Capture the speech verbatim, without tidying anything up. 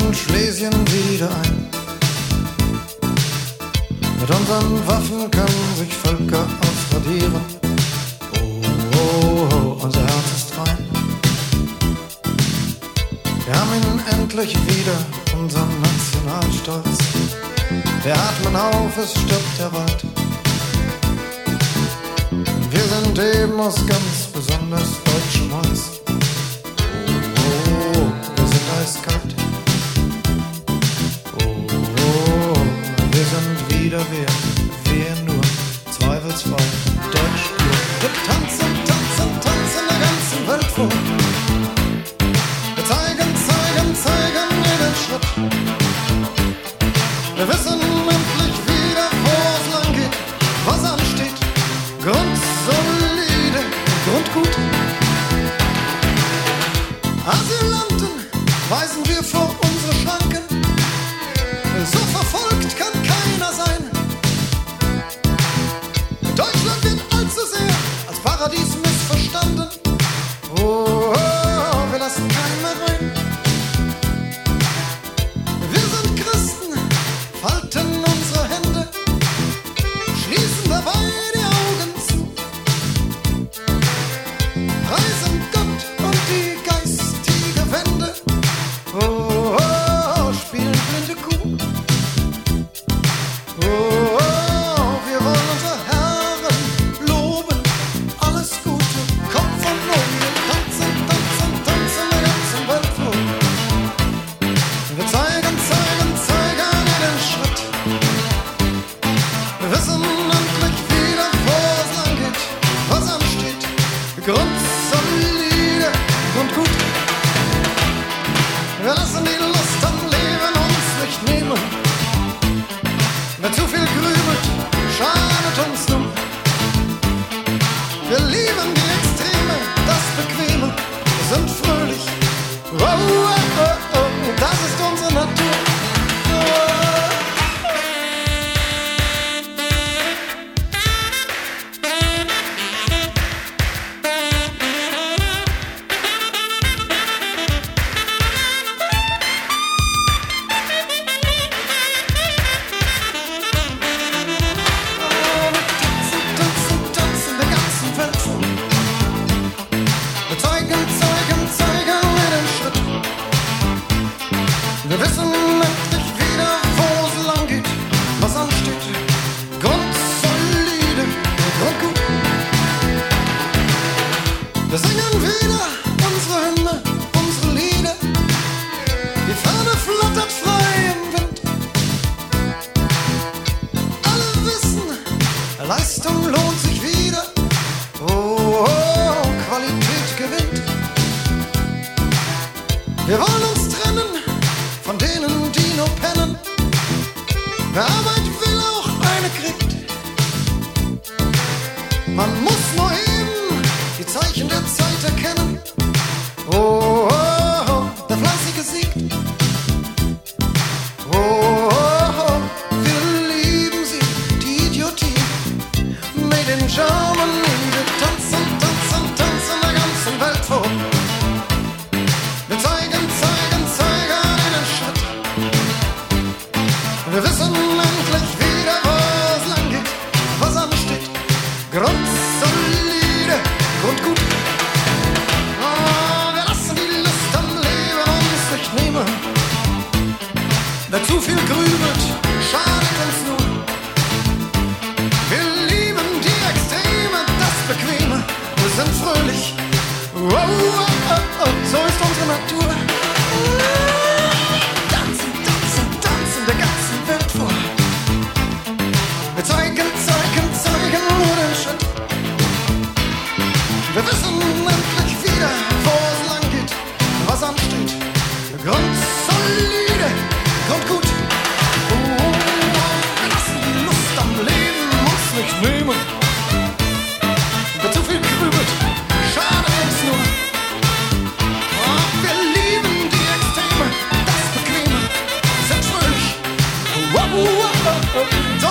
in Schlesien wieder ein. Mit unseren Waffen können sich Völker ausradieren. Oh, oh, oh, unser Herz ist rein. Wir haben ihn endlich wieder, unseren Nationalstolz. Wir atmen auf, es stirbt der Wald. Wir sind eben aus ganz besonders deutschem Holz. Oh, oh, wir sind eiskalt. Oh, oh, wir sind wieder wir, wir nur, zweifelsfrei Deutsch pur. Wir tanzen, tanzen, tanzen der ganzen Welt vor. Wir zeigen, zeigen, zeigen jeden Schritt. Wir wissen endlich wieder, wo es lang geht, was ansteht. Grundsolide, Grundgut. Asylanten weisen wir vor unsere Schranken. So verfolgt kann keiner sein. Deutschland wird allzu sehr als Paradies missverstanden. Oh, oh, wir lassen keinen mehr rein. Wir sind Christen, falten unsere Hände, schließen dabei die Augen zu, preisen Gott und die geistige Wende. Oh, oh, oh, spielen blinde Kuh. Oh, oh, oh, wir wollen unsere Herren loben, alles Gute kommt von oben. Wir tanzen, tanzen, tanzen der ganzen Welt vor. Wir zeigen, zeigen, zeigen jeden Schritt. Wir wissen endlich wieder, wo es lang geht, was ansteht. Grundsolide, Grundgut. Wir lassen die Lust am Leben uns nicht nehmen. Wer zu viel grübelt, schadet uns nun. Wir lieben die Extreme, das Bequeme, wir sind fröhlich. Oh, oh, oh, oh, das ist unsere Natur. Oh. Wir wissen endlich wieder, wo es lang geht, was ansteht. Grundsolide, Grundgut. Wir singen wieder unsere Hymne, unsere Lieder. Die Fahne flattert frei im Wind. Alle wissen, Leistung lohnt sich wieder. Oh, oh, Qualität gewinnt. Wir wollen uns trennen von denen, die nur pennen. Wer Arbeit will, auch eine kriegt. Man muss nur eben die Zeichen der Zeit erkennen. Oh, oh, oh, der Fleißige siegt. Oh, oh, oh, wir lieben sie, die Idiotie. Made in Germany. Wir tanzen, tanzen, tanzen der ganzen Welt vor. Wir zeigen, zeigen, zeigen einen Schritt. Wir wissen endlich wieder, wo es lang geht, was ansteht. Grundsolide, Grundgut. Oh, wir lassen die Lust am Leben uns nicht nehmen. Wer zu viel grübelt, schadet uns nur. Wir lieben die Extreme, das Bequeme, wir sind fröhlich. Oh, oh, oh, oh, so ist unsere Natur. Tanzen, tanzen, tanzen der ganzen Welt vor. Wir zeigen, zeigen, zeigen nur den Schritt. Wir wissen endlich wieder, wo es lang geht, was ansteht. Grundsolide, Grundgut. Oh, wir lassen die Lust am Leben uns nicht nehmen. Wer zu viel grübelt, schadet uns nur. Oh, wir lieben die Extreme, das Bequeme, sind fröhlich. Oh, oh, oh, oh, oh.